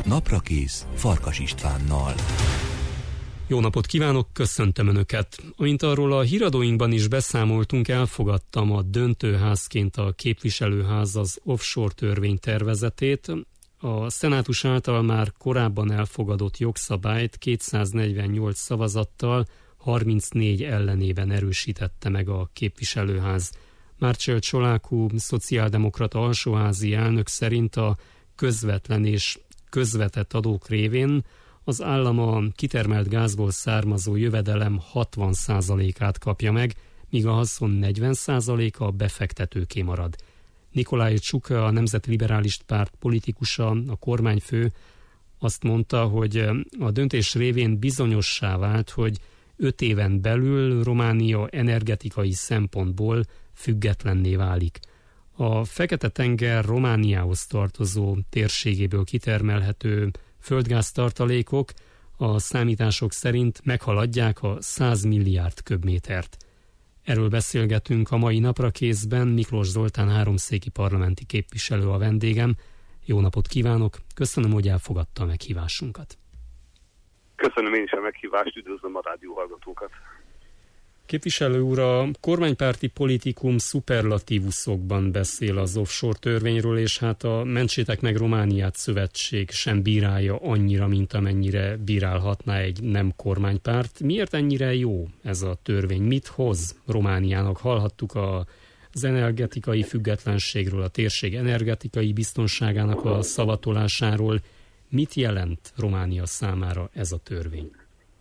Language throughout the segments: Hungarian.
Naprakész Farkas Istvánnal. Jó napot kívánok, köszöntöm Önöket! Amint arról a híradóinkban is beszámoltunk, elfogadtam a döntőházként a képviselőház az offshore törvénytervezetét. A szenátus által már korábban elfogadott jogszabályt 248 szavazattal 34 ellenében erősítette meg a képviselőház. Márcsel Csolákú szociáldemokrata alsóházi elnök szerint a közvetlen és közvetett adók révén az állam a kitermelt gázból származó jövedelem 60%-át kapja meg, míg a haszon 40%-a a befektetőké marad. Nikolaj Csuk, a Nemzeti Liberális Párt politikusa, a kormányfő azt mondta, hogy a döntés révén bizonyossá vált, hogy 5 éven belül Románia energetikai szempontból függetlenné válik. A Fekete-tenger Romániához tartozó térségéből kitermelhető földgáztartalékok a számítások szerint meghaladják a 100 milliárd köbmétert. Erről beszélgetünk a mai Naprakészben. Miklós Zoltán háromszéki parlamenti képviselő a vendégem. Jó napot kívánok, köszönöm, hogy elfogadta a meghívásunkat. Köszönöm én is a meghívást, üdvözlöm a rádióhallgatókat. Képviselő úr, a kormánypárti politikum szuperlatívuszokban beszél az offshore törvényről, és hát a Mentsétek meg Romániát szövetség sem bírálja annyira, mint amennyire bírálhatná egy nem kormánypárt. Miért ennyire jó ez a törvény? Mit hoz Romániának? Hallhattuk az energetikai függetlenségről, a térség energetikai biztonságának a szavatolásáról. Mit jelent Románia számára ez a törvény?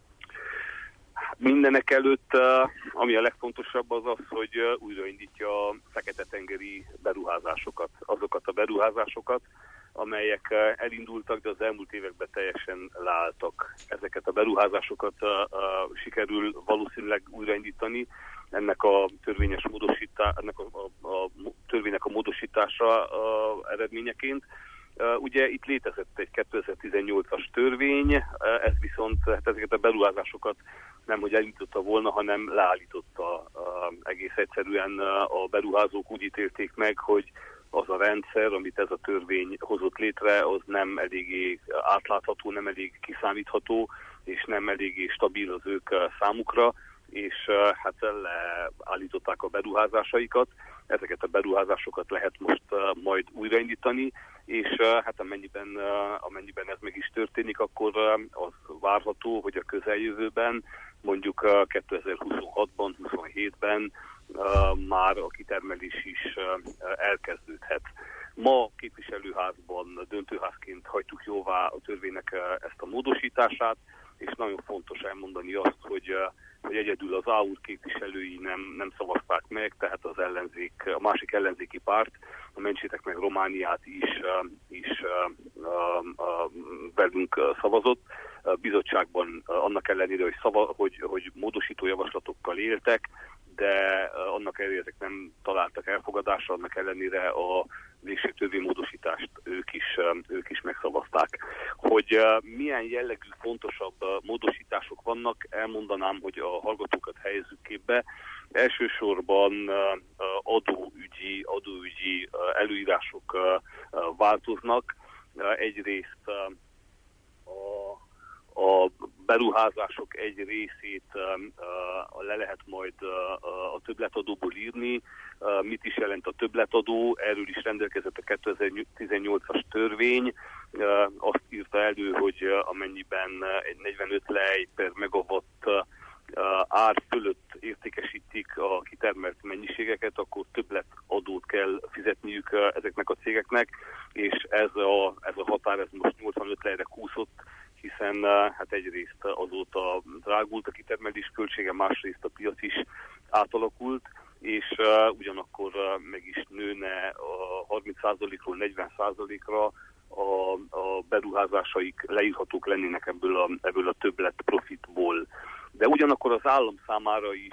Mindenek előtt, ami a legfontosabb az, hogy újraindítja a fekete-tengeri beruházásokat. Azokat a beruházásokat, amelyek elindultak, de az elmúlt években teljesen leálltak. Ezeket a beruházásokat sikerül valószínűleg újraindítani. Ennek a törvénynek a módosítása eredményeként. Ugye itt létezett egy 2018-as törvény, ez viszont ezeket a beruházásokat nemhogy elindította volna, hanem leállította. Egész egyszerűen a beruházók úgy ítélték meg, hogy az a rendszer, amit ez a törvény hozott létre, az nem eléggé átlátható, nem elég kiszámítható, és nem eléggé stabil az ők számukra, és hát leállították a beruházásaikat. Ezeket a beruházásokat lehet most majd újraindítani, és hát amennyiben ez meg is történik, akkor az várható, hogy a közeljövőben, mondjuk 2026-ban, 27-ben már a kitermelés is elkezdődhet. Ma a képviselőházban döntőházként hagytuk jóvá a törvénynek ezt a módosítását, és nagyon fontos elmondani azt, hogy egyedül az AUR képviselői nem szavazták meg, tehát az a másik ellenzéki párt, a Mentsétek meg Romániát is velünk szavazott. A bizottságban annak ellenére, hogy módosító javaslatokkal éltek, de annak ellenére ezek nem találtak elfogadásra, annak ellenére a végső törvénymódosítást ők is megszavazták. Hogy milyen jellegű fontosabb módosítások vannak, elmondanám, hogy a hallgatókat helyezzük képbe. Elsősorban adóügyi előírások változnak. Egyrészt a beruházások egy részét le lehet majd a többletadóból írni. Mit is jelent a többletadó? Erről is rendelkezett a 2018-as törvény. Azt írta elő, hogy amennyiben egy 45 lej per megawatt ár fölött értékesítik a kitermelt mennyiségeket, akkor többletadót kell fizetniük ezeknek a cégeknek, és ez a határ ez most 85 lejre kúszott, hiszen hát egyrészt azóta drágult a kitermelés költsége, másrészt a piac is átalakult, és ugyanakkor meg is nőne a 30%-ról 40%-ra a beruházásaik leírhatók lennének ebből a többlet profitból. De ugyanakkor az állam számára is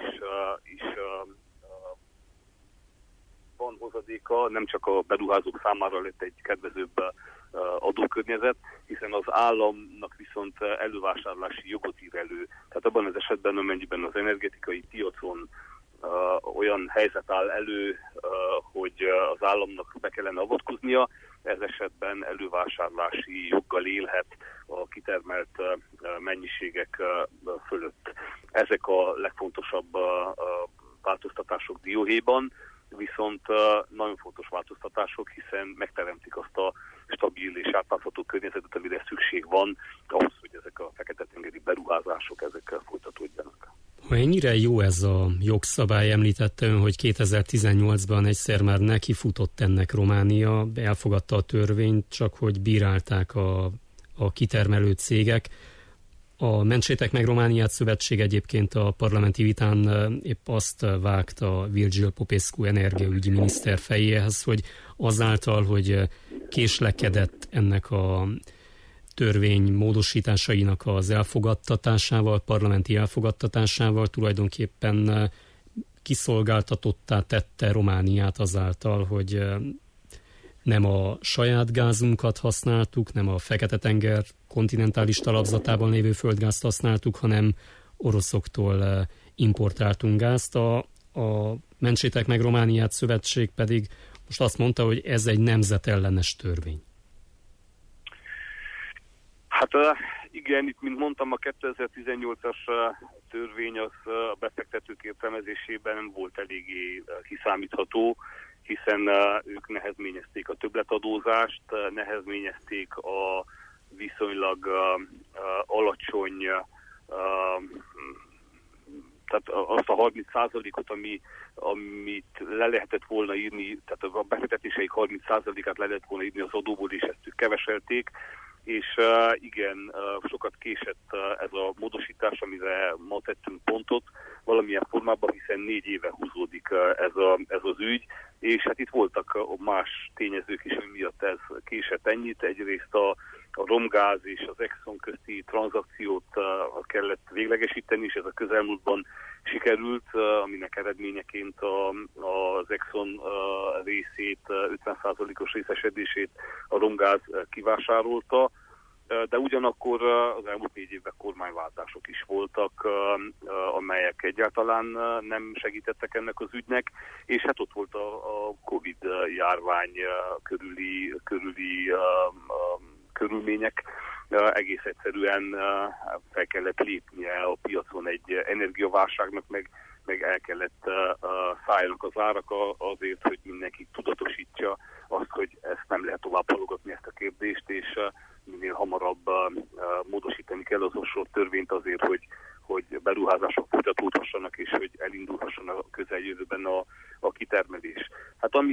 van hozadéka, nem csak a beruházók számára lett egy kedvezőbb adókörnyezet, hiszen az államnak viszont elővásárlási jogot ír elő. Tehát abban az esetben, amennyiben az energetikai piacon olyan helyzet áll elő, hogy az államnak be kellene avatkoznia, ez esetben elővásárlási joggal élhet a kitermelt mennyiségek fölött. Ezek a legfontosabb változtatások dióhéjban, viszont nagyon fontos változtatások, hiszen megteremtik azt a stabil és átlátható környezetet, amire szükség van ahhoz, hogy ezek a fekete-tengeri beruházások ezekkel folytatódjanak. Ha ennyire jó ez a jogszabály, említette ön, hogy 2018-ban egyszer már nekifutott ennek Románia, elfogadta a törvényt, csak hogy bírálták a kitermelő cégek. A Mentsétek meg Romániát szövetség egyébként a parlamenti vitán épp azt vágta Virgil Popescu energiaügyi miniszter fejéhez, hogy azáltal, hogy késlekedett ennek a törvény módosításainak az elfogadtatásával, parlamenti elfogadtatásával tulajdonképpen kiszolgáltatottá tette Romániát azáltal, hogy nem a saját gázunkat használtuk, nem a Fekete-tenger kontinentális talapzatában lévő földgázt használtuk, hanem oroszoktól importáltunk gázt. A Mentsétek meg Romániát szövetség pedig most azt mondta, hogy ez egy nemzetellenes törvény. Hát igen, itt, mint mondtam, a 2018-as törvény az a befektetők értelmezésében nem volt eléggé kiszámítható, hiszen ők nehezményezték a többletadózást, nehezményezték a viszonylag alacsony, tehát azt a 30%-ot, amit le lehetett volna írni, tehát a befektetéseik 30%-át le lehetett volna írni az adóból, és ezt ők keveselték, és igen, sokat késett ez a módosítás, amire ma tettünk pontot valamilyen formában, hiszen 4 éve húzódik ez az ügy, és hát itt voltak más tényezők is, ami miatt ez késett ennyit. Egyrészt a Romgáz és az Exxon közti tranzakciót kellett véglegesíteni, és ez a közelmúltban sikerült, aminek eredményeként az Exxon részét, 50%-os részesedését a Romgáz kivásárolta, de ugyanakkor az elmúlt 4 évben kormányváltások is voltak, amelyek egyáltalán nem segítettek ennek az ügynek, és hát ott volt a Covid járvány körüli körülmények. Egész egyszerűen fel kellett lépnie a piacon egy energiaválságnak, meg el kellett szálljanak az árak azért, hogy mindenki tudatosítsa azt, hogy ezt nem lehet tovább halogatni, ezt a kérdést, és minél hamarabb módosítani kell az offshore törvényt azért, hogy beruházások folytatódhassanak, és hogy elindulhasson a közeljövőben a kitermelés. Hát ami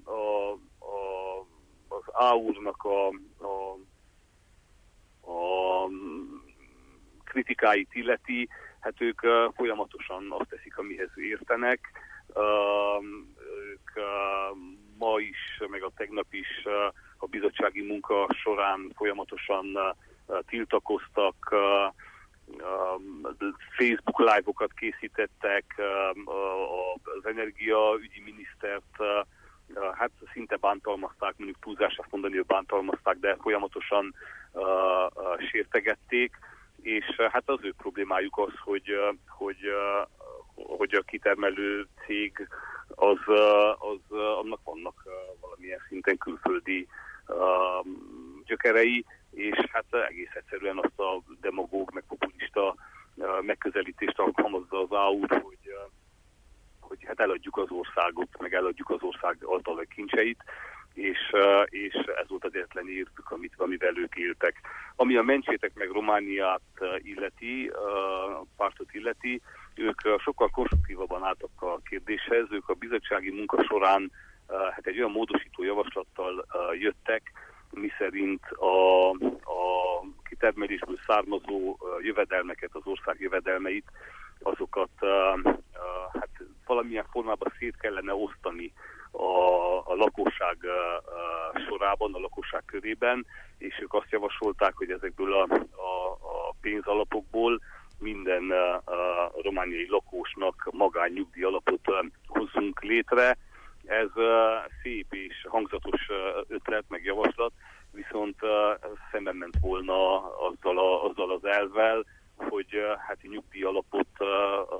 az AUR-nak a kritikáit illeti, hát ők folyamatosan azt teszik, amihez értenek. Ők ma is, meg a tegnap is a bizottsági munka során folyamatosan tiltakoztak, Facebook live-okat készítettek, az energiaügyi minisztert hát szinte bántalmazták, mondjuk túlzás azt mondani, hogy bántalmazták, de folyamatosan sértegették, és hát az ő problémájuk az, hogy a kitermelő cég annak vannak valamilyen szinten külföldi gyökerei, és hát egész egyszerűen azt a demagóg, meg populista megközelítést alkalmazza az AUR, hogy hát eladjuk az országot, meg eladjuk az ország által kincseit, és ez volt az egyetlen érvük, amivel ők éltek. Ami a Mentsétek meg Romániát illeti, pártot illeti, ők sokkal konstruktívabban álltak a kérdéshez, ők a bizottsági munka során hát egy olyan módosító javaslattal jöttek, miszerint a kitermelésből származó jövedelmeket, az ország jövedelmeit, azokat hát valamilyen formában szét kellene osztani a lakosság sorában, a lakosság körében, és ők azt javasolták, hogy ezekből a pénzalapokból minden romániai lakósnak magánnyugdíj alapot hozzunk létre. Ez szép és hangzatos ötlet, meg javaslat, viszont szemben ment volna azzal az elvvel, hogy hát a nyugdíj alapot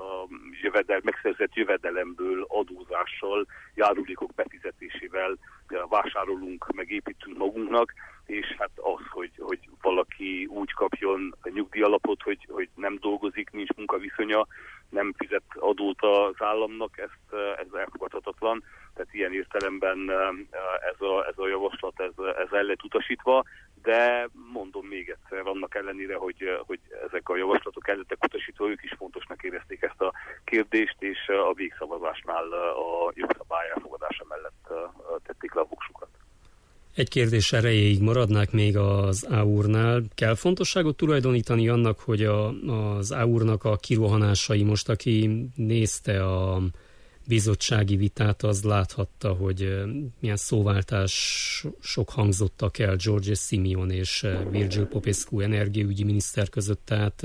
megszerzett jövedelemből, adózással, járulékok befizetésével vásárolunk, meg építünk magunknak, és hát az, hogy valaki úgy kapjon a nyugdíjalapot, hogy nem dolgozik, nincs munkaviszonya, nem fizet adót az államnak, ez elfogadhatatlan. Tehát ilyen értelemben ez a javaslat ez el lett utasítva, de mondom még egyszer, annak ellenére, hogy ezek a javaslatok el lettek utasítva, ők is fontosnak érezték ezt a kérdést, és a végszavazásnál a jogszabály elfogadása mellett tették le a voksukat. Egy kérdés erejéig maradnák még az AUR-nál. Kell fontosságot tulajdonítani annak, hogy az AUR-nak a kirohanásai, most aki nézte a bizottsági vitát, az láthatta, hogy milyen szóváltások hangzottak el George Simeon és Virgil Popescu energiaügyi miniszter között, tehát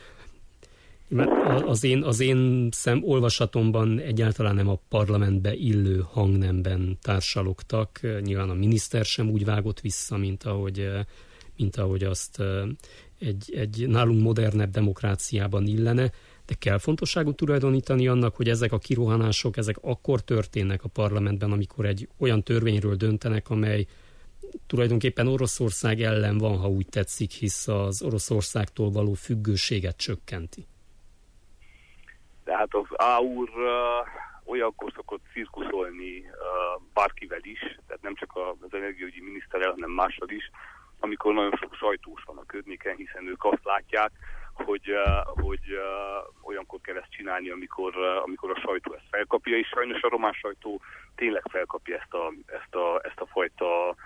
az én olvasatomban egyáltalán nem a parlamentbe illő hangnemben társalogtak. Nyilván a miniszter sem úgy vágott vissza, mint ahogy azt egy nálunk modernebb demokráciában illene, de kell fontosságot tulajdonítani annak, hogy ezek a kirohanások, ezek akkor történnek a parlamentben, amikor egy olyan törvényről döntenek, amely tulajdonképpen Oroszország ellen van, ha úgy tetszik, hisz az Oroszországtól való függőséget csökkenti. Tehát az AUR olyankor szokott cirkuszolni bárkivel is, tehát nem csak az energiaügyi miniszterrel, hanem mással is, amikor nagyon sok sajtós van a környéken, hiszen ők azt látják, hogy olyankor kell ezt csinálni, amikor a sajtó ezt felkapja, és sajnos a román sajtó tényleg felkapja ezt a fajta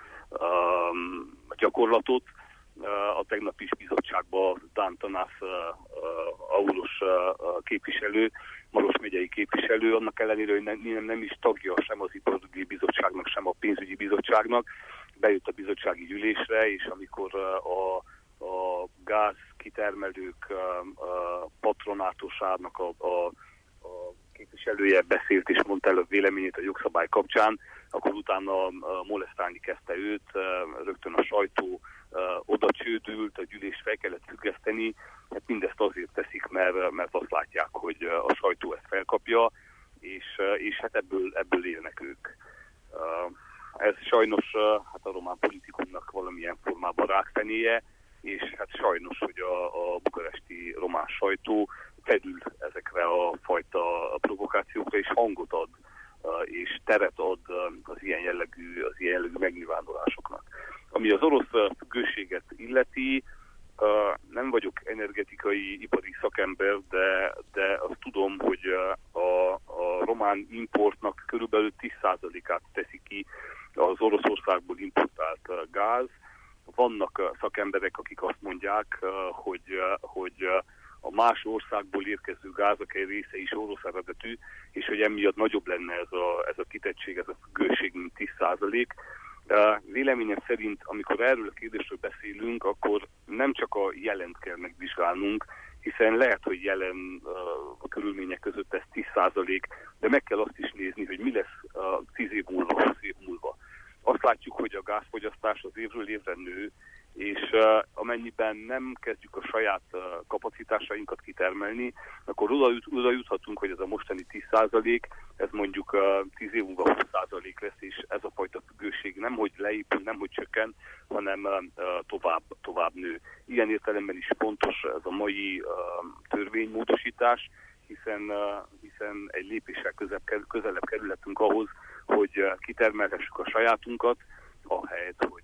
gyakorlatot. A tegnapi bizottságban Dan Tanász auros képviselő, Maros megyei képviselő, annak ellenére, hogy nem is tagja sem az iparügyi bizottságnak, sem a pénzügyi bizottságnak, bejött a bizottsági gyűlésre, és amikor a gáz kitermelők patronátusának a képviselője beszélt és mondta el a véleményét a jogszabály kapcsán, akkor utána molesztálni kezdte őt, rögtön a sajtó oda csődült, a gyűlést fel kellett függeszteni. Hát mindezt azért teszik, mert azt látják, hogy a sajtó ezt felkapja, és hát ebből élnek ők. Ez sajnos hát a román politikumnak valamilyen formában rákfenéje, és hát sajnos, hogy a bukaresti román sajtó felül ezekre a fajta provokációkra, és hangot ad, és teret ad az ilyen jellegű megnyilvánulásoknak. Ami az orosz függőséget illeti, nem vagyok energetikai, ipari szakember, de azt tudom, hogy a román importnak körülbelül 10%-át teszi ki az Oroszországból importált gáz. Vannak szakemberek, akik azt mondják, hogy a más országból érkező gázak egy része is orosz eredetű, és hogy emiatt nagyobb lenne ez a kitettség, ez a függőség, mint 10%. Véleményem szerint, amikor erről a kérdésről beszélünk, akkor nem csak a jelent kell megvizsgálnunk, hiszen lehet, hogy jelen a körülmények között ez 10%, de meg kell azt is nézni, hogy mi lesz 10 év múlva, 20 év múlva. Azt látjuk, hogy a gázfogyasztás az évről évre nő, és amennyiben nem kezdjük a saját kapacitásainkat kitermelni, akkor oda juthatunk, hogy ez a mostani 10%, ez mondjuk 10 év múlva 20% lesz, és ez a fajta függőség nemhogy leépül, nemhogy csökken, hanem tovább nő. Ilyen értelemben is fontos ez a mai törvénymódosítás, hiszen egy lépéssel közelebb kerülhetünk ahhoz, hogy kitermelhessük a sajátunkat, ahelyett, hogy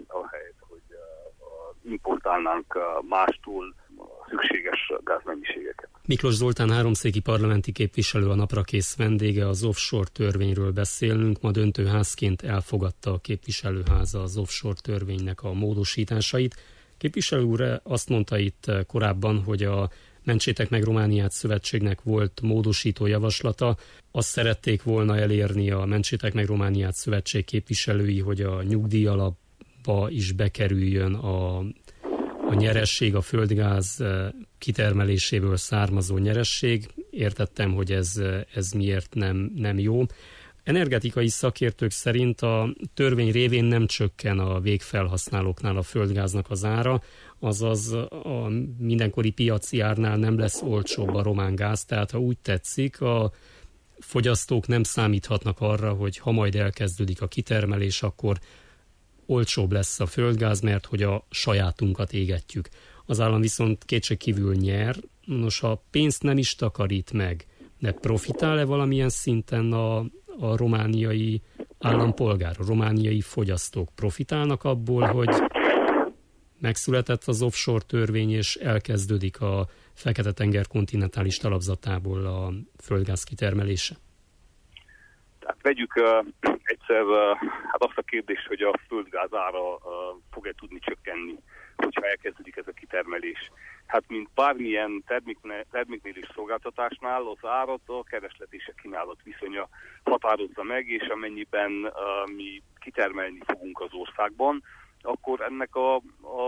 importálnánk mástól szükséges gázmennyiségeket. Miklós Zoltán háromszéki parlamenti képviselő a naprakész vendége, az offshore törvényről beszélnünk. Ma döntőházként elfogadta a képviselőháza az offshore törvénynek a módosításait. Képviselő úr azt mondta itt korábban, hogy a Mentsétek meg Romániát szövetségnek volt módosító javaslata. Azt szerették volna elérni a Mentsétek meg Romániát szövetség képviselői, hogy a nyugdíjalapba is bekerüljön a nyeresség, a földgáz kitermeléséből származó nyeresség. Értettem, hogy ez miért nem jó. Energetikai szakértők szerint a törvény révén nem csökken a végfelhasználóknál a földgáznak az ára, azaz a mindenkori piaci árnál nem lesz olcsóbb a román gáz, tehát ha úgy tetszik, fogyasztók nem számíthatnak arra, hogy ha majd elkezdődik a kitermelés, akkor olcsóbb lesz a földgáz, mert hogy a sajátunkat égetjük. Az állam viszont kétségkívül nyer. Nos, ha pénzt nem is takarít meg, de profitál-e valamilyen szinten a romániai állampolgár, a romániai fogyasztók profitálnak abból, hogy megszületett az offshore törvény, és elkezdődik a Fekete-tenger kontinentális talapzatából a földgáz kitermelése? Tehát vegyük egyszer azt a kérdést, hogy a földgáz ára fog-e tudni csökkenni, hogyha elkezdődik ez a kitermelés. Hát mint bármilyen terméknél és szolgáltatásnál az árat a kereslet és a kínálat viszonya határozza meg, és amennyiben mi kitermelni fogunk az országban, akkor ennek a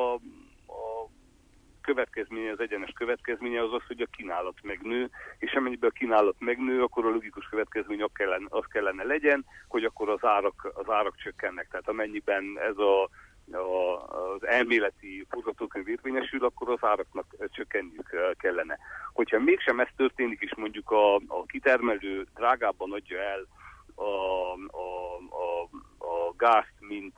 következménye, az egyenes következménye az, hogy a kínálat megnő, és amennyiben a kínálat megnő, akkor a logikus következmény az kellene legyen, hogy akkor az árak csökkennek. Tehát amennyiben ez az elméleti forgatókönyv érvényesül, akkor az áraknak csökkenniük kellene. Hogyha mégsem ez történik, és mondjuk a kitermelő drágábban adja el a gázt,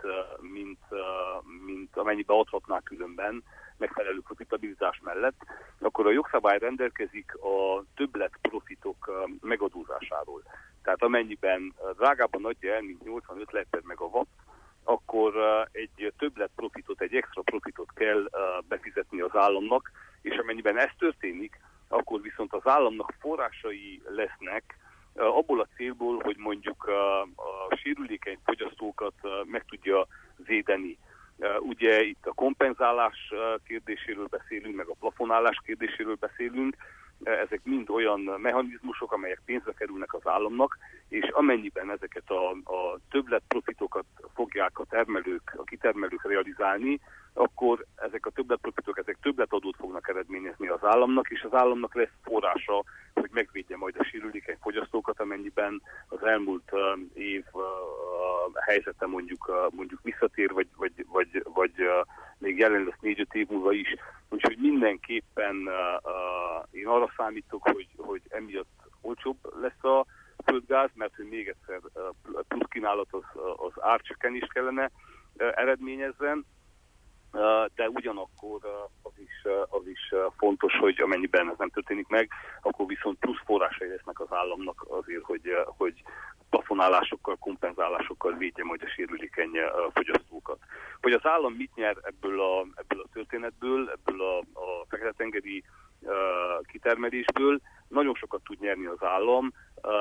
mint amennyiben adhatná különben, megfelelő profitabilitás mellett, akkor a jogszabály rendelkezik a többlet profitok megadózásáról. Tehát amennyiben drágában adja el, mint 85 lett per megawatt, akkor egy többlet profitot, egy extra profitot kell befizetni az államnak, és amennyiben ez történik, akkor viszont az államnak forrásai lesznek abból a célból, hogy mondjuk a sérülékeny fogyasztókat meg tudja védeni. Ugye itt a kompenzálás kérdéséről beszélünk, meg a plafonálás kérdéséről beszélünk, ezek mind olyan mechanizmusok, amelyek pénzbe kerülnek az államnak, és amennyiben ezeket a többlet profitokat fogják a kitermelők realizálni, akkor ezek a többlet profitok, ezek többletadót fognak eredményezni az államnak, és az államnak lesz forrása, hogy megvédje majd a sérülékeny fogyasztókat, amennyiben az elmúlt év helyzete mondjuk visszatér, vagy még jelen lesz 4-5 év múlva is. Úgyhogy mindenképpen én arra számítok, hogy emiatt olcsóbb lesz a földgáz, mert hogy még egyszer plusz kínálat az árcsökkenést kellene eredményezzen, de ugyanakkor az is fontos, hogy amennyiben ez nem történik meg, akkor viszont plusz forrásai lesznek az államnak azért, hogy plafonálásokkal, kompenzálásokkal védje majd a sérülékeny fogyasztókat. Hogy az állam mit nyer ebből a történetből, ebből a fekete-tengeri kitermelésből, nagyon sokat tud nyerni az állam.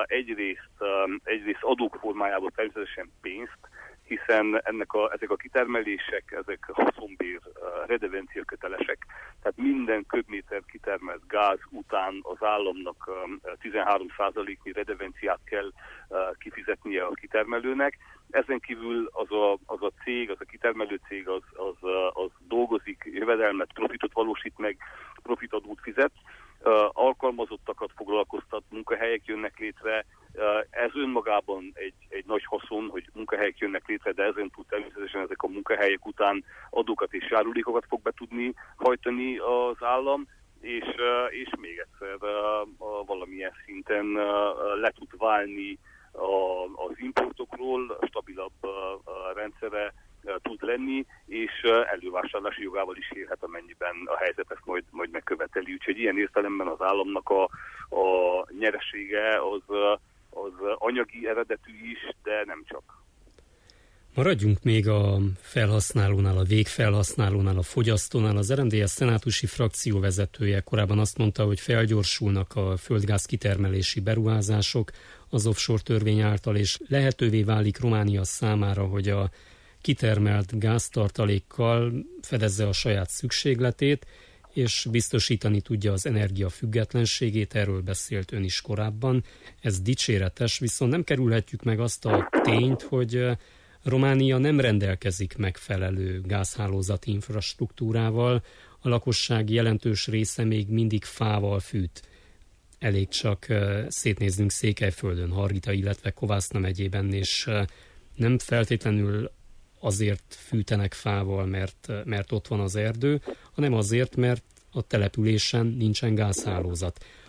Egyrészt adók formájában természetesen pénzt, hiszen ezek a kitermelések, ezek haszonbér redevencia kötelesek, tehát minden köbméter kitermelt gáz után az államnak 13%-nyi redevenciát kell kifizetnie a kitermelőnek. Ezen kívül az a cég, az a kitermelő cég az dolgozik, jövedelmet, profitot valósít meg, profitadót fizet, alkalmazottakat foglalkoztat, munkahelyek jönnek létre. Ez önmagában egy nagy haszon, hogy munkahelyek jönnek létre, de ezen túl természetesen ezek a munkahelyek után adókat és járulékokat fog be tudni hajtani az állam, és még egyszer valamilyen szinten le tud válni az importokról, stabilabb rendszere tud lenni, és elővásárlási jogával is élhet, amennyiben a helyzet ezt majd megköveteli. Úgyhogy ilyen értelemben az államnak a nyeresége az anyagi eredetű is, de nem csak. Maradjunk még a felhasználónál, a végfelhasználónál, a fogyasztónál. Az RMDSZ szenátusi frakcióvezetője korábban azt mondta, hogy felgyorsulnak a földgáz kitermelési beruházások az offshore törvény által, és lehetővé válik Románia számára, hogy a kitermelt gáztartalékkal fedezze a saját szükségletét, és biztosítani tudja az energia függetlenségét, erről beszélt ön is korábban. Ez dicséretes, viszont nem kerülhetjük meg azt a tényt, hogy Románia nem rendelkezik megfelelő gázhálózati infrastruktúrával, a lakosság jelentős része még mindig fával fűt. Elég csak szétnéznünk Székelyföldön, Hargita, illetve Kovászna megyében, és nem feltétlenül azért fűtenek fával, mert ott van az erdő, hanem azért, mert a településen nincsen gázhálózat.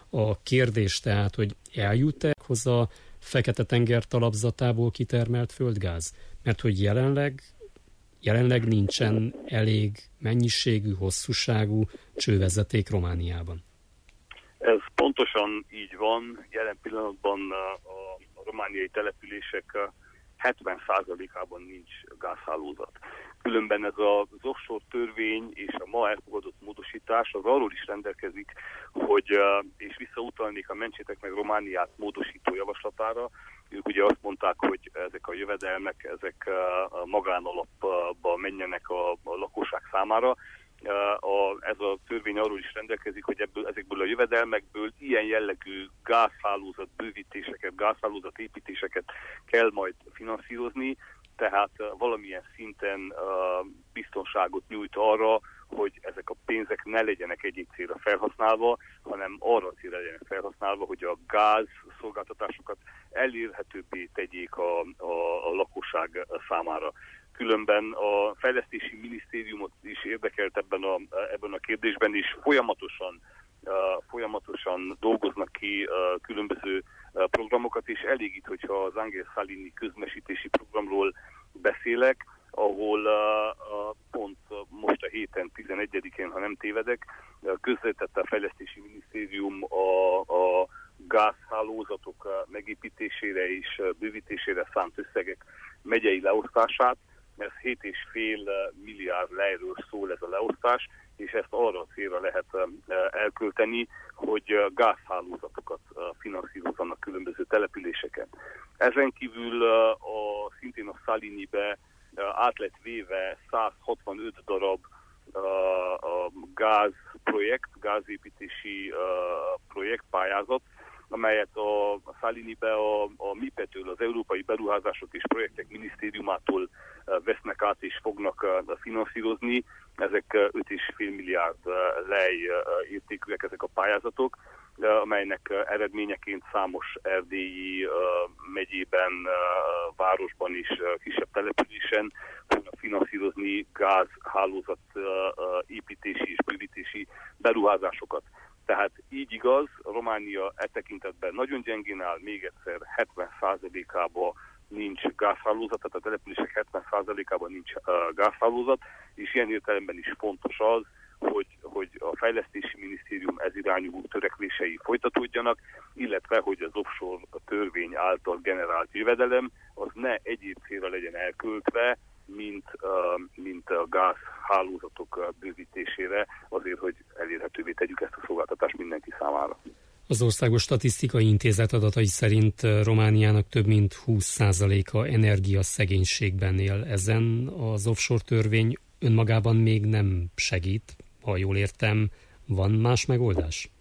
A kérdés tehát, hogy eljut-e hozzá a Fekete-tenger talapzatából kitermelt földgáz? Mert hogy jelenleg nincsen elég mennyiségű, hosszúságú csővezeték Romániában. Ez pontosan így van. Jelen pillanatban a romániai települések 70%-ában nincs gázhálózat. Különben ez az offshore törvény és a ma elfogadott módosítás az arról is rendelkezik, hogy, és visszautalnék a Mentsétek meg Romániát módosító javaslatára, ők ugye azt mondták, hogy ezek a jövedelmek, ezek a magánalapba menjenek a lakosság számára. Ez a törvény arról is rendelkezik, hogy ezekből a jövedelmekből ilyen jellegű gázhálózat bővítéseket, gázhálózat építéseket kell majd finanszírozni, tehát valamilyen szinten biztonságot nyújt arra, hogy ezek a pénzek ne legyenek egyik célra felhasználva, hanem arra a célra legyenek felhasználva, hogy a gáz szolgáltatásokat elérhetőbbé tegyék a lakosság számára. Különben a fejlesztési minisztériumot is érdekelt ebben a kérdésben, és folyamatosan dolgoznak ki különböző programokat, és elég itt, hogyha az Angel Salini közmesítési programról beszélek, ahol pont most a héten 11-én, ha nem tévedek, közvetette a fejlesztési minisztérium a gázhálózatok megépítésére és bővítésére szánt összegek megyei leosztását. Ez 7,5 milliárd lejről szól ez a leosztás, és ezt arra a célra lehet elkölteni, hogy gázhálózatokat finanszírozzanak különböző településeken. Ezen kívül szintén a Salinibe át lett véve 165 darab gázépítési projektpályázat, amelyet a Salinibe a MIPE-től, az Európai Beruházások és Projektek Minisztériumától vesznek át és fognak finanszírozni. Ezek 5,5 milliárd lej értékűek ezek a pályázatok, amelynek eredményeként számos erdélyi megyében, városban és kisebb településen fognak finanszírozni gázhálózat építési és bővítési beruházásokat. Tehát így igaz, Románia tekintetben nagyon gyengén áll, még egyszer 70%-ában nincs gázhálózat, tehát a települések 70%-ában nincs gázhálózat, és ilyen értelemben is fontos az, hogy a fejlesztési minisztérium ez irányú törekvései folytatódjanak, illetve hogy az offshore törvény által generált jövedelem az ne egyéb célra legyen elköltve, mint a gázhálózatok bővítésére, azért, hogy elérhetővé tegyük ezt a szolgáltatást mindenki számára. Az Országos Statisztikai Intézet adatai szerint Romániának több mint 20%-a energiaszegénységben él. Ezen az offshore törvény önmagában még nem segít, ha jól értem. Van más megoldás?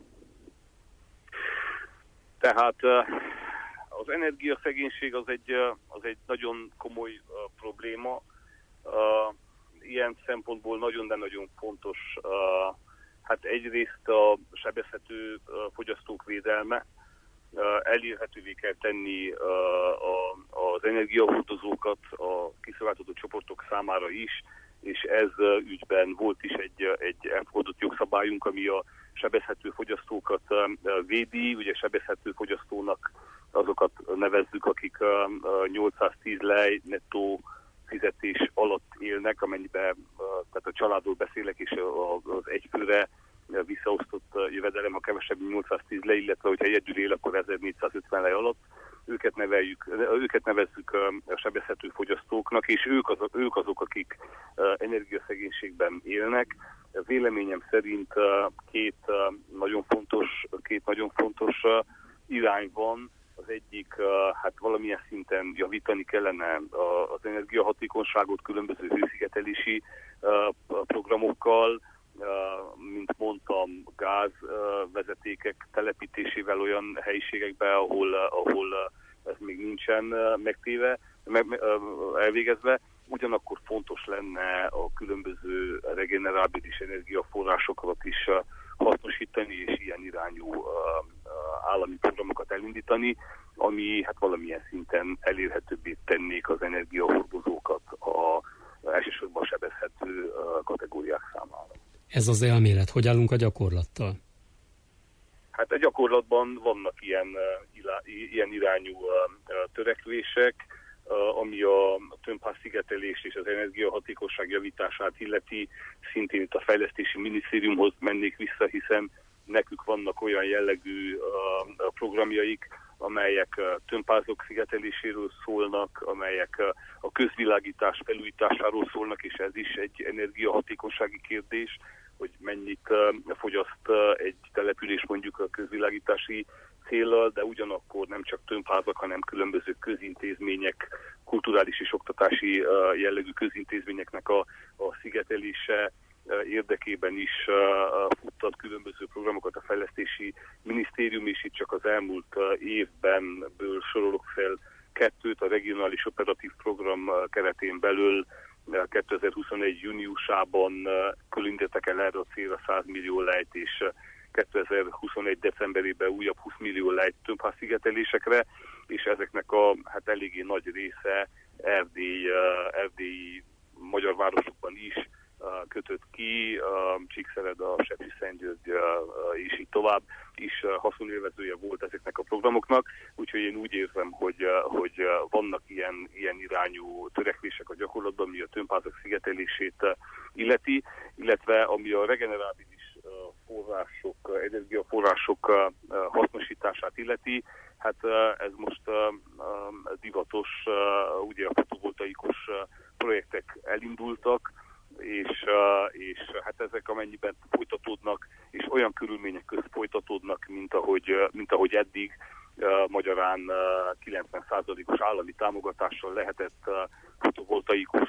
Tehát az energiaszegénység az egy nagyon komoly probléma. Ilyen szempontból nagyon, de nagyon fontos hát egyrészt a sebezhető fogyasztók védelme, elérhetővé kell tenni az energiahordozókat a kiszolgáltatott csoportok számára is, és ez ügyben volt is egy elfogadott jogszabályunk, ami a sebezhető fogyasztókat védi. Ugye sebezhető fogyasztónak azokat nevezzük, akik 810 lej nettó fizetés alatt élnek, amennyiben, tehát a családról beszélek, és az egyfőre visszaosztott jövedelem, ha kevesebb, mint 810 lej, illetve hogyha egyedül él, akkor 1450 lej alatt. Őket nevezzük a sebezhető fogyasztóknak, és ők azok, akik energiaszegénységben élnek. Véleményem szerint két nagyon fontos irány van. Az egyik, hát valamilyen szinten javítani kellene az energiahatékonyságot különböző hőszigetelési programokkal, mint mondtam, gázvezetékek telepítésével olyan helyiségekbe, ahol ez még nincsen elvégezve. Ugyanakkor fontos lenne a különböző regenerábilis energiaforrásokat is hasznosítani, és ilyen irányú állami programokat elindítani, ami hát valamilyen szinten elérhetőbbé tennék az energiahordozókat elsősorban sebezhető kategóriák számára. Ez az elmélet. Hogy állunk a gyakorlattal? Hát a gyakorlatban vannak ilyen irányú törekvések, ami a tömbház-szigetelést és az energiahatékosság javítását illeti. Szintén itt a fejlesztési minisztériumhoz mennék vissza, hiszen nekük vannak olyan jellegű programjaik, amelyek tömbházok szigeteléséről szólnak, amelyek a közvilágítás felújításáról szólnak, és ez is egy energiahatékonysági kérdés, hogy mennyit fogyaszt egy település mondjuk a közvilágítási céllal, de ugyanakkor nem csak tömbházak, hanem különböző közintézmények, kulturális és oktatási jellegű közintézményeknek a szigetelése érdekében is futtat különböző programokat a fejlesztési minisztérium, és itt csak az elmúlt évben sorolok fel 2, a regionális operatív program keretén belül 2021. júniusában különítettek el erre a célra 100 millió lejt, és 2021. decemberében újabb 20 millió lejt tömbház-szigetelésekre, és ezeknek a eléggé nagy része erdélyi magyar városokban is kötött ki, Csíkszereda, Sepsiszentgyörgy és így tovább is haszonélvezője volt ezeknek a programoknak, úgyhogy én úgy érzem, hogy vannak ilyen irányú törekvések a gyakorlatban, ami a tömbházak szigetelését illeti, illetve ami a regenerábilis források, energiaforrások hasznosítását illeti. Hát ez most divatos, ugye a fotovoltaikus projektek elindultak, és hát ezek amennyiben folytatódnak, és olyan körülmények közt folytatódnak, mint ahogy eddig, magyarán 90%-os állami támogatással lehetett fotovoltaikus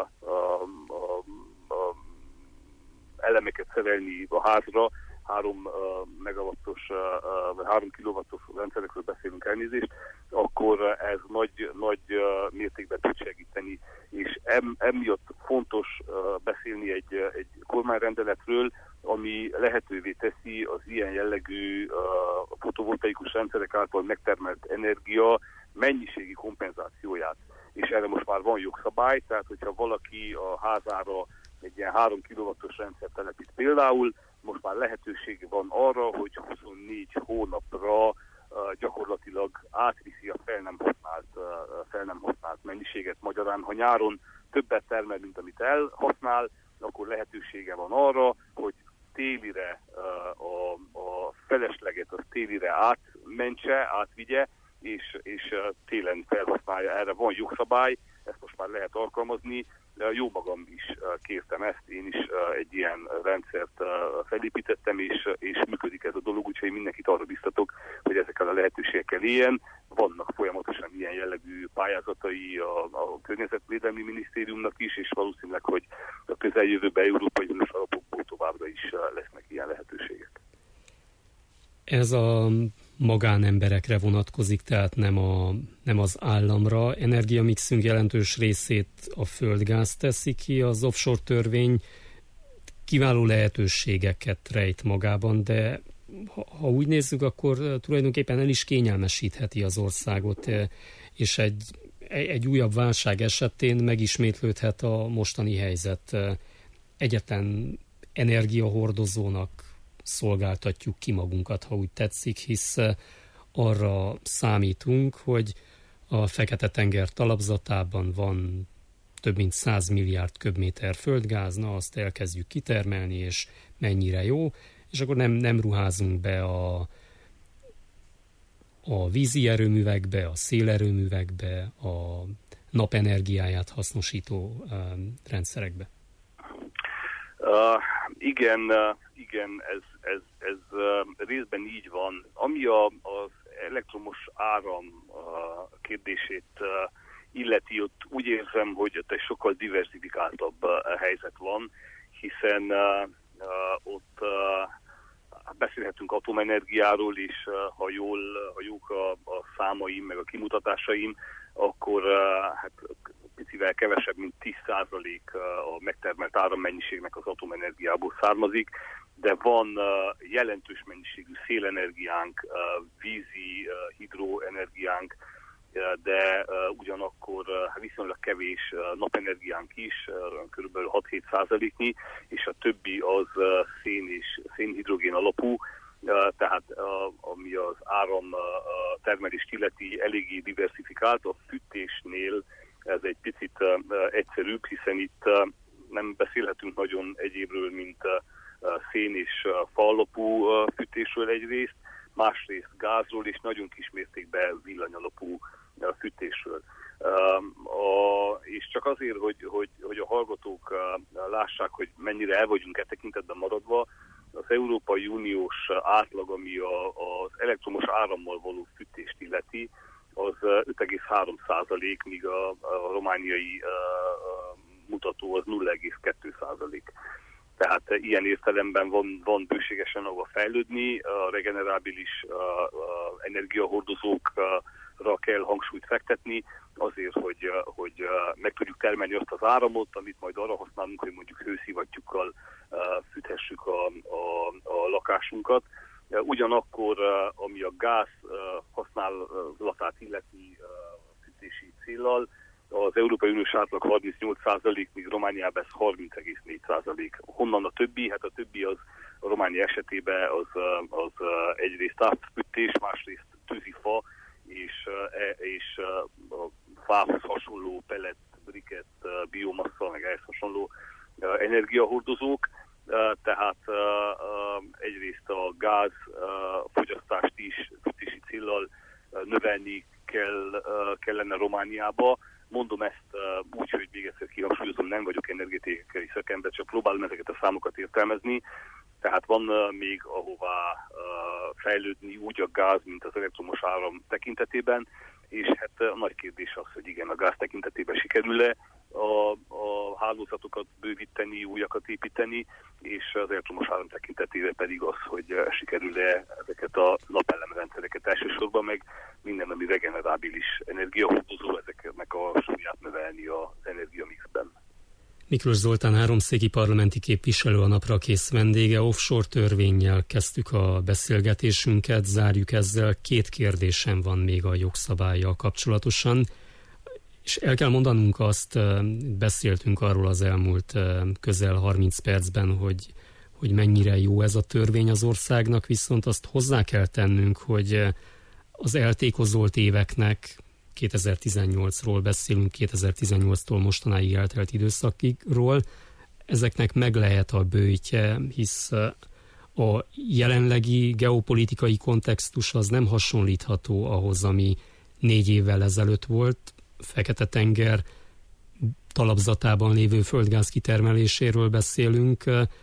elemeket szerelni a házra, 3 megawattos, 3 kilowattos rendszerekről beszélünk, elnézést, akkor ez nagy mértékben tud segíteni, és emiatt fontos beszélni egy kormányrendeletről, ami lehetővé teszi az ilyen jellegű fotovoltaikus rendszerek által megtermelt energia mennyiségi kompenzációját. És erre most már van jogszabály, tehát hogyha valaki a házára egy ilyen 3 kilowattos rendszer telepít például, most már lehetőség van arra, hogy 24 hónapra gyakorlatilag átviszi a fel nem használt mennyiséget. Magyarán, ha nyáron többet termel, mint amit elhasznál, akkor lehetősége van arra, hogy télire a felesleget az télire átvigye, és télen felhasználja. Erre van jogszabály, ezt most már lehet alkalmazni. Jó magam is kértem ezt, én is egy ilyen rendszert felépítettem, és működik ez a dolog, úgyhogy mindenkit arra biztatok, hogy ezekkel a lehetőségekkel éljen. Vannak folyamatosan ilyen jellegű pályázatai a Környezetvédelmi Minisztériumnak is, és valószínűleg, hogy a közeljövőben Európai Uniós alapokból továbbra is lesznek ilyen lehetőségek. Ez a magánemberekre vonatkozik, tehát nem az államra. Energiamixünk jelentős részét a földgáz teszi ki, az offshore törvény kiváló lehetőségeket rejt magában, de ha úgy nézzük, akkor tulajdonképpen el is kényelmesítheti az országot, és egy újabb válság esetén megismétlődhet a mostani helyzet. Egyetlen energiahordozónak szolgáltatjuk ki magunkat, ha úgy tetszik, hisz arra számítunk, hogy a Fekete-tenger talapzatában van több mint 100 milliárd köbméter földgáz, azt elkezdjük kitermelni, és mennyire jó, és akkor nem ruházunk be a vízi erőművekbe, a szélerőművekbe, a napenergiáját hasznosító rendszerekbe. Igen, ez részben így van. Ami az elektromos áram kérdését illeti, ott úgy érzem, hogy ott egy sokkal diversifikáltabb helyzet van, hiszen ott beszélhetünk atomenergiáról is, ha jók a számaim, meg a kimutatásaim, akkor hát picivel kevesebb, mint 10% a megtermelt árammennyiségnek az atomenergiából származik, de van jelentős mennyiségű szélenergiánk, vízi, hidroenergiánk, de ugyanakkor viszonylag kevés napenergiánk is, kb. 6-7%-nyi, és a többi az szén és szénhidrogén alapú, tehát ami az áram termelést illeti eléggé diversifikált, a fűtésnél ez egy picit egyszerűbb, hiszen itt nem beszélhetünk nagyon egyébről, mint szén és faalapú fűtésről egyrészt, másrészt gázról és nagyon kis mértékben villanyalapú fűtésről. És csak azért, hogy a hallgatók lássák, hogy mennyire el vagyunk e tekintetben maradva, az Európai Uniós átlag, ami az elektromos árammal való fűtést illeti, az 5,3%, míg a romániai mutató az 0,2%. Tehát ilyen értelemben van bőségesen ahova fejlődni, a regenerábilis energiahordozókra kell hangsúlyt fektetni, azért, hogy meg tudjuk termelni azt az áramot, amit majd arra használunk, hogy mondjuk hőszivattyúkkal fűthessük a lakásunkat. Ugyanakkor, ami a gáz használatát illeti fűtési céllal, az Európai Uniós átlag 38%, míg Romániában ez 30,4%. Honnan a többi? Hát a többi az a Románia esetében az egyrészt távfűtés, másrészt tűzifa és a fához hasonló pellet, briket, biomassa, meg ehhez hasonló energiahordozók. Tehát egyrészt a gáz fogyasztást is fűtési céllal növelni kellene Romániába. Mondom ezt úgy, hogy még egyszer kihangsúlyozom, nem vagyok energetikai szakember, csak próbálom ezeket a számokat értelmezni. Tehát van még ahová fejlődni úgy a gáz, mint az elektromos áram tekintetében, és hát a nagy kérdés az, hogy igen, a gáz tekintetében sikerül-e a hálózatokat bővíteni, újakat építeni, és az elektromos áram tekintetében pedig az, hogy sikerül-e ezeket a napelemrendszereket elsősorban, meg minden, ami regenerábilis energiahordozó, ezeknek a súlyát növelni az energiamixben. Miklós Zoltán háromszéki parlamenti képviselő a napra kész vendége. Offshore törvénnyel kezdtük a beszélgetésünket, zárjuk ezzel. 2 kérdésem van még a jogszabállyal kapcsolatosan. És el kell mondanunk azt, beszéltünk arról az elmúlt közel 30 percben, hogy mennyire jó ez a törvény az országnak, viszont azt hozzá kell tennünk, hogy az eltékozolt éveknek, 2018-ról beszélünk, 2018-tól mostanáig eltelt időszakigról, ezeknek meg lehet a böjtje, hisz a jelenlegi geopolitikai kontextus az nem hasonlítható ahhoz, ami 4 évvel ezelőtt volt. Fekete-tenger talapzatában lévő földgáz kitermeléséről beszélünk,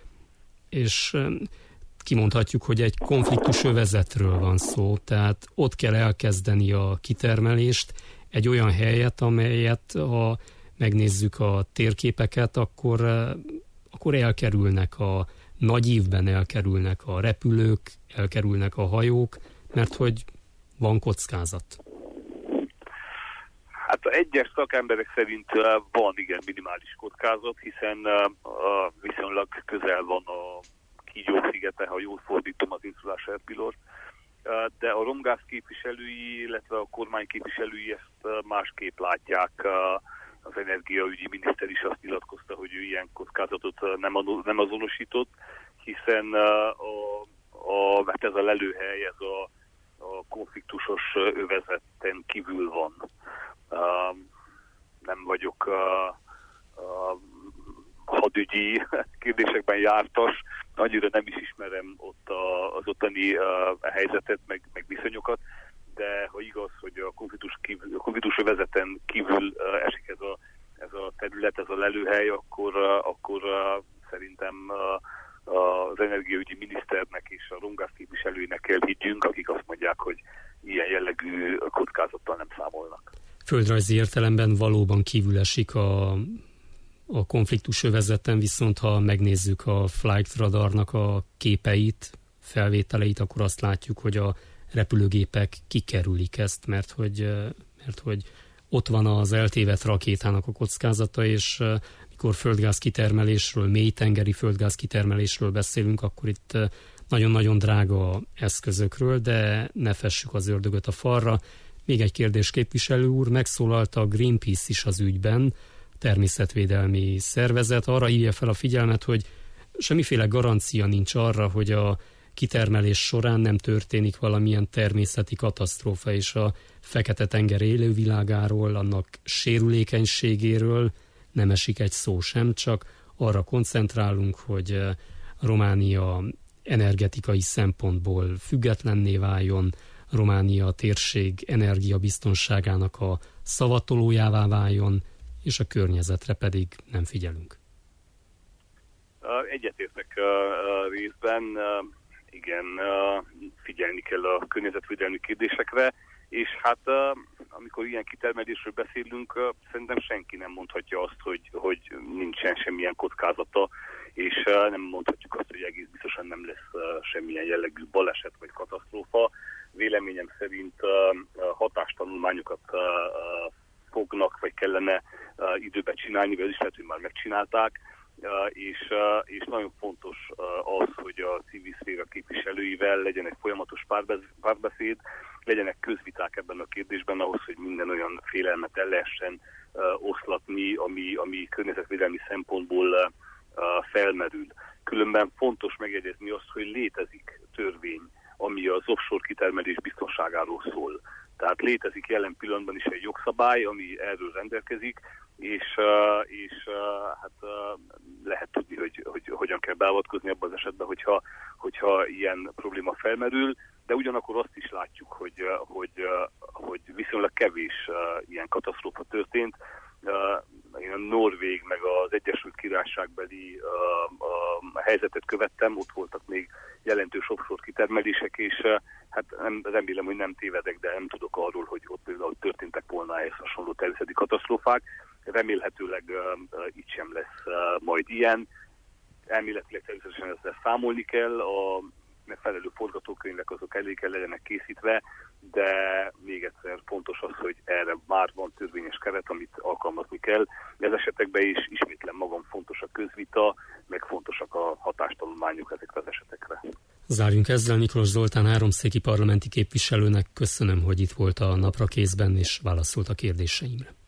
és kimondhatjuk, hogy egy konfliktusövezetről van szó, tehát ott kell elkezdeni a kitermelést, egy olyan helyet, amelyet, ha megnézzük a térképeket, akkor elkerülnek a nagy ívben, elkerülnek a repülők, elkerülnek a hajók, mert hogy van kockázat. Hát egyes szakemberek szerint van igen minimális kockázat, hiszen viszonylag közel van a Kígyó-szigete, ha jól fordítom az inszulás Erpilort, de a Romgáz képviselői, illetve a kormány képviselői ezt másképp látják. Az energiaügyi miniszter is azt nyilatkozta, hogy ő ilyen kockázatot nem azonosított, hiszen hát ez a lelőhely, ez a konfliktusos övezeten kívül van. Nem vagyok hadügyi kérdésekben jártas, annyira nem is ismerem ott az ottani helyzetet, meg viszonyokat, de ha igaz, hogy a konfliktus övezeten kívül esik ez a terület, ez a lelőhely, akkor szerintem az energiaügyi miniszternek és a Romgáz képviselőinek kell higgyünk, akik azt mondják, hogy ilyen jellegű kockázattal nem számolnak. Földrajzi értelemben valóban kívül esik a konfliktus övezeten, viszont ha megnézzük a Flight Radarnak a képeit, felvételeit, akkor azt látjuk, hogy a repülőgépek kikerülik ezt, mert hogy ott van az eltévedt rakétának a kockázata, és mikor földgáz kitermelésről, mélytengeri földgáz kitermelésről beszélünk, akkor itt nagyon-nagyon drága eszközökről, de ne fessük az ördögöt a falra. Még egy kérdés, képviselő úr, megszólalt a Greenpeace is az ügyben, természetvédelmi szervezet, arra hívja fel a figyelmet, hogy semmiféle garancia nincs arra, hogy a kitermelés során nem történik valamilyen természeti katasztrófa, és a Fekete-tenger élővilágáról, annak sérülékenységéről nem esik egy szó sem, csak arra koncentrálunk, hogy Románia energetikai szempontból függetlenné váljon, Románia a térség energiabiztonságának a szavatolójává váljon, és a környezetre pedig nem figyelünk. Egyetértek részben, igen, figyelni kell a környezetvédelmi kérdésekre, és hát amikor ilyen kitermelésről beszélünk, szerintem senki nem mondhatja azt, hogy nincsen semmilyen kockázata, és nem mondhatjuk azt, hogy egész biztosan nem lesz semmilyen jellegű baleset vagy katasztrófa. Véleményem szerint hatástanulmányokat fognak, vagy kellene időben csinálni, vagy is lehet, hogy már megcsinálták, és nagyon fontos az, hogy a civil szféra képviselőivel legyen egy folyamatos párbeszéd, legyenek közviták ebben a kérdésben ahhoz, hogy minden olyan félelmet el lehessen oszlatni, ami környezetvédelmi szempontból felmerül. Különben fontos megjegyezni azt, hogy létezik törvény, ami az offshore kitermelés biztonságáról szól. Tehát létezik jelen pillanatban is egy jogszabály, ami erről rendelkezik, és hát lehet tudni, hogy hogyan kell beavatkozni abban az esetben, hogyha ilyen probléma felmerül, de ugyanakkor azt is látjuk, hogy viszonylag kevés ilyen katasztrófa történt. Én a Norvég meg az Egyesült Királyságbeli helyzetet követtem, ott voltak még jelentős offshore kitermelések, és hát remélem, hogy nem tévedek, de nem tudok arról, hogy ott például történtek volna ehhez hasonló természeti katasztrófák. Remélhetőleg itt sem lesz majd ilyen. Elméletileg természetesen ezzel számolni kell, a megfelelő forgatókönyvek azok elé kell legyenek készítve, de még egyszer fontos az, hogy erre már van törvényes keret, amit alkalmazni kell. Ez esetekben is ismétlem magam, fontos a közvita, meg fontosak a hatástanulmányok ezekre az esetekre. Zárjunk ezzel. Miklós Zoltán háromszéki parlamenti képviselőnek köszönöm, hogy itt volt a Naprakészben és válaszolt a kérdéseimre.